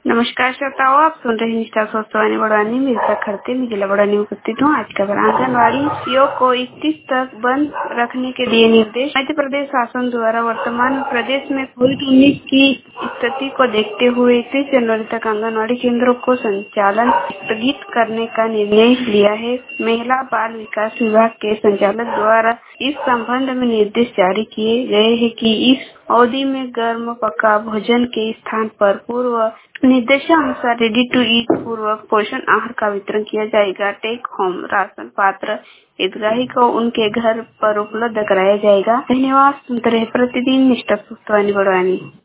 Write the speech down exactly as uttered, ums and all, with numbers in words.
नमस्कार श्रोताओं, आप सुन रहे हैं निष्ठा स्वस्थवानी बड़वानी। मिर्जा खड़ते में जिला बड़वानी में उपस्थित हूँ। आज का आंगनबाड़ी को इकतीस तक बंद रखने के लिए निर्देश। मध्य प्रदेश शासन द्वारा वर्तमान में प्रदेश में कोविड उन्नीस की स्थिति को देखते हुए इकतीस जनवरी तक आंगनबाड़ी केंद्रों को संचालन स्थगित करने का निर्णय लिया है। महिला बाल विकास विभाग के संचालक द्वारा इस संबंध में निर्देश जारी किए गए हैं कि इस अवधि में गर्म पका भोजन के स्थान पर पूर्व निर्देशानुसार रेडी टू ईट पूर्वक पोषण आहार का वितरण किया जाएगा। टेक होम राशन पात्र हितग्राही को उनके घर पर उपलब्ध कराया जाएगा। धन्यवाद। सुनते रहे प्रतिदिन निष्ठा स्वस्थवानी बड़वानी।